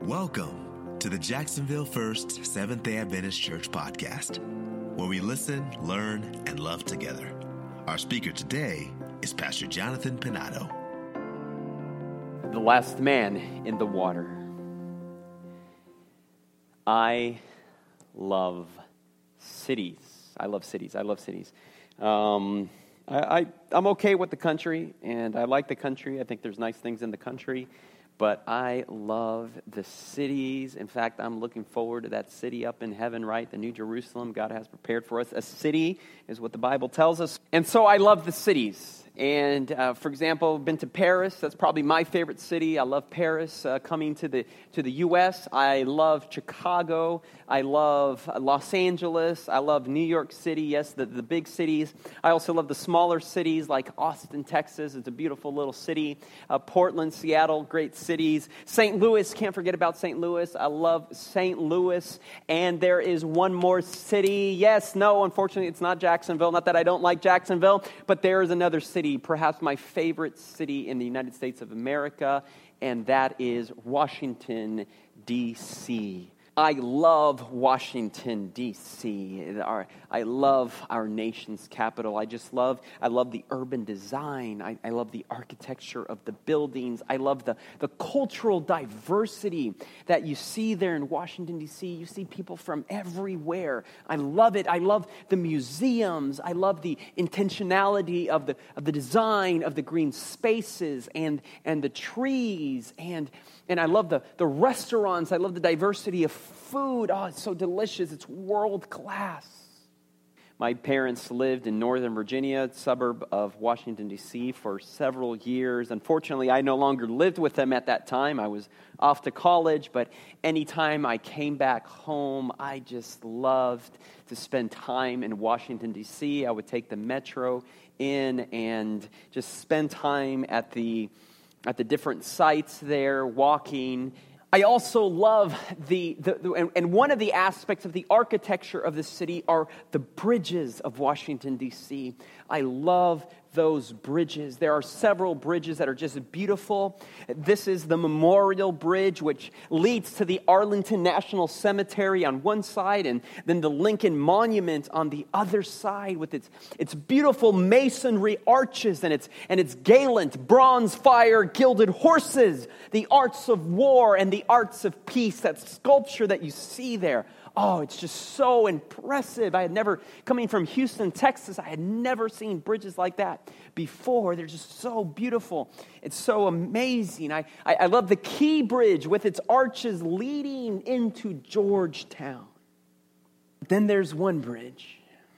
Welcome to the Jacksonville First Seventh-day Adventist Church podcast, where we listen, learn, and love together. Our speaker today is Pastor Jonathan Penato. The last man in the water. I love cities. I love cities. I'm okay with the country, and I like the country. I think there's nice things in the country, but I love the cities. In fact, I'm looking forward to that city up in heaven, right? The New Jerusalem God has prepared for us. A city is what the Bible tells us. And so I love the cities. And for example, I've been to Paris. That's probably my favorite city. I love Paris. Coming to the U.S., I love Chicago. I love Los Angeles. I love New York City. Yes, the big cities. I also love the smaller cities like Austin, Texas. It's a beautiful little city. Portland, Seattle, great cities. St. Louis, can't forget about St. Louis. I love St. Louis. And there is one more city. Yes, no, unfortunately, it's not Jacksonville. Not that I don't like Jacksonville, but there is another city, perhaps my favorite city in the United States of America, and that is Washington, D.C. I love Washington, D.C. I love our nation's capital. I love the urban design. I love the architecture of the buildings. I love the cultural diversity that you see there in Washington, D.C. You see people from everywhere. I love it. I love the museums. I love the intentionality of the design of the green spaces and the trees. And I love the restaurants. I love the diversity of food. Oh, it's so delicious. It's world class. My parents lived in Northern Virginia, a suburb of Washington, D.C., for several years. Unfortunately, I no longer lived with them at that time. I was off to college, but anytime I came back home, I just loved to spend time in Washington, D.C. I would take the metro in and just spend time at the different sites there, walking. I also love and one of the aspects of the architecture of the city are the bridges of Washington, D.C. I love those bridges. There are several bridges that are just beautiful. This is the Memorial Bridge, which leads to the Arlington National Cemetery on one side, and then the Lincoln Monument on the other side with its beautiful masonry arches and its gallant bronze fire gilded horses, the arts of war and the arts of peace, that sculpture that you see there. Oh, it's just so impressive. Coming from Houston, Texas, I had never seen bridges like that before. They're just so beautiful. It's so amazing. I love the Key Bridge with its arches leading into Georgetown. Then there's one bridge,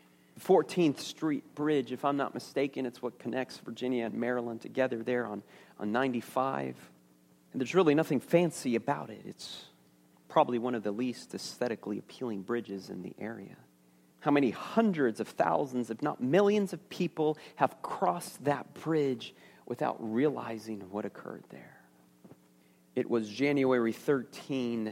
14th Street Bridge. If I'm not mistaken, it's what connects Virginia and Maryland together there on 95. And there's really nothing fancy about it. It's probably one of the least aesthetically appealing bridges in the area. How many hundreds of thousands, if not millions of people have crossed that bridge without realizing what occurred there? It was January 13,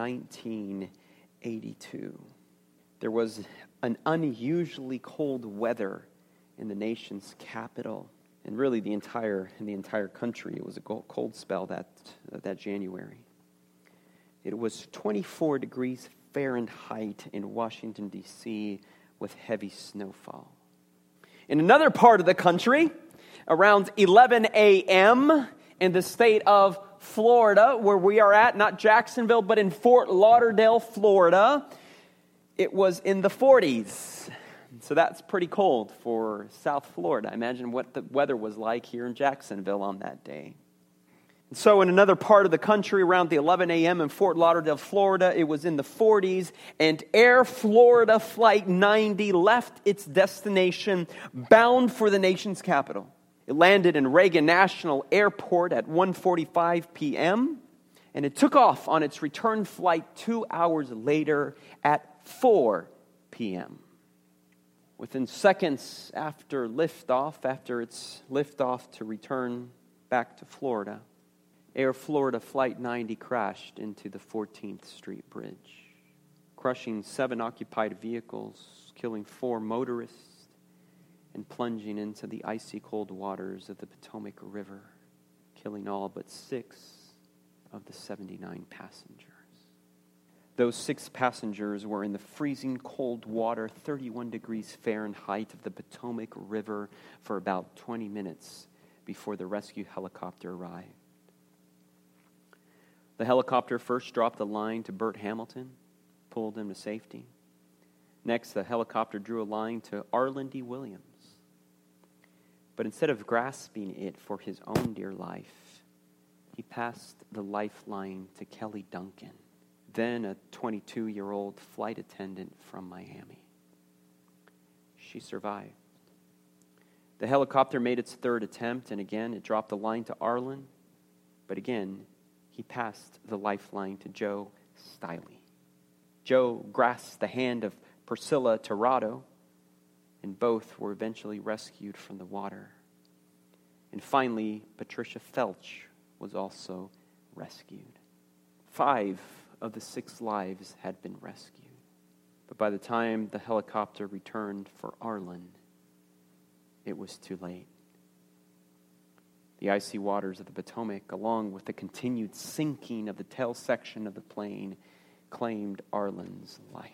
1982. There was an unusually cold weather in the nation's capital, and really in the entire country. It was a cold spell that January. It was 24 degrees Fahrenheit in Washington, D.C., with heavy snowfall. In another part of the country, around 11 a.m. in the state of Florida, where we are at, not Jacksonville, but in Fort Lauderdale, Florida, it was in the 40s. So that's pretty cold for South Florida. Imagine what the weather was like here in Jacksonville on that day. So in another part of the country, around the 11 a.m. in Fort Lauderdale, Florida, it was in the 40s, and Air Florida Flight 90 left its destination bound for the nation's capital. It landed in Reagan National Airport at 1:45 p.m., and it took off on its return flight 2 hours later at 4 p.m. Within seconds after its liftoff to return back to Florida, Air Florida Flight 90 crashed into the 14th Street Bridge, crushing 7 occupied vehicles, killing 4 motorists, and plunging into the icy cold waters of the Potomac River, killing all but 6 of the 79 passengers. Those 6 passengers were in the freezing cold water, 31 degrees Fahrenheit of the Potomac River for about 20 minutes before the rescue helicopter arrived. The helicopter first dropped a line to Bert Hamilton, pulled him to safety. Next, the helicopter drew a line to Arlen D. Williams. But instead of grasping it for his own dear life, he passed the lifeline to Kelly Duncan, then a 22-year-old flight attendant from Miami. She survived. The helicopter made its third attempt, and again it dropped the line to Arlen, but again he passed the lifeline to Joe Stiley. Joe grasped the hand of Priscilla Tirado, and both were eventually rescued from the water. And finally, Patricia Felch was also rescued. 5 of the 6 lives had been rescued. But by the time the helicopter returned for Arlen, it was too late. The icy waters of the Potomac, along with the continued sinking of the tail section of the plane, claimed Arlen's life.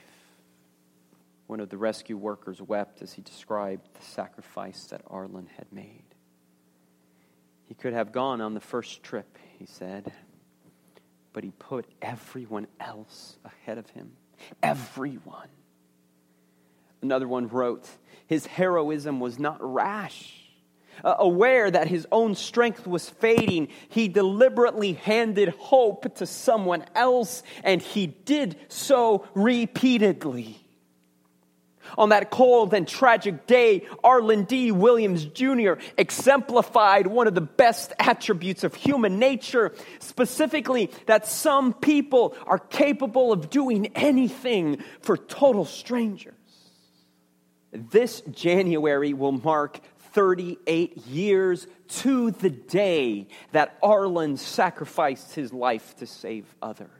One of the rescue workers wept as he described the sacrifice that Arlen had made. He could have gone on the first trip, he said, but he put everyone else ahead of him. Everyone. Another one wrote, his heroism was not rash. Aware that his own strength was fading, he deliberately handed hope to someone else, and he did so repeatedly. On that cold and tragic day, Arlen D. Williams Jr. exemplified one of the best attributes of human nature, specifically that some people are capable of doing anything for total strangers. This January will mark 38 years to the day that Arlen sacrificed his life to save others.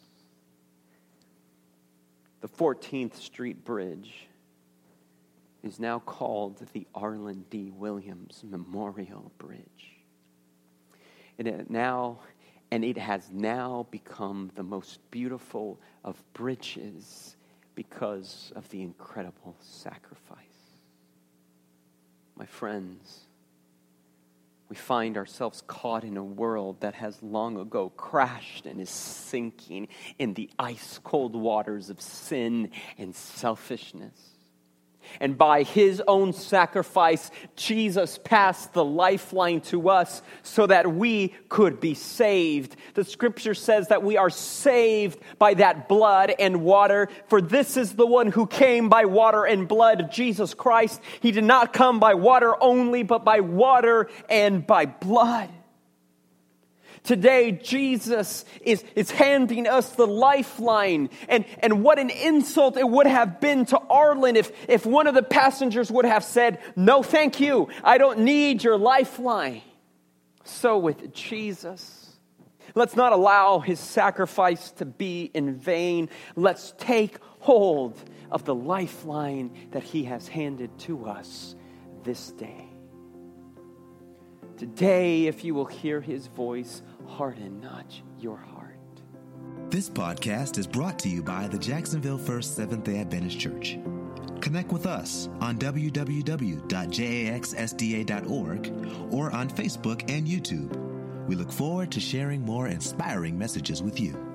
The 14th Street Bridge is now called the Arlen D. Williams Memorial Bridge. It has now become the most beautiful of bridges because of the incredible sacrifice. My friends, we find ourselves caught in a world that has long ago crashed and is sinking in the ice-cold waters of sin and selfishness. And by his own sacrifice, Jesus passed the lifeline to us so that we could be saved. The scripture says that we are saved by that blood and water, for this is the one who came by water and blood, Jesus Christ. He did not come by water only, but by water and by blood. Today, Jesus is handing us the lifeline. And what an insult it would have been to Arlen if one of the passengers would have said, "No, thank you. I don't need your lifeline." So with Jesus, let's not allow his sacrifice to be in vain. Let's take hold of the lifeline that he has handed to us this day. Today, if you will hear his voice, harden not your heart. This podcast is brought to you by the Jacksonville First Seventh-day Adventist Church. Connect with us on www.jaxsda.org or on Facebook and YouTube. We look forward to sharing more inspiring messages with you.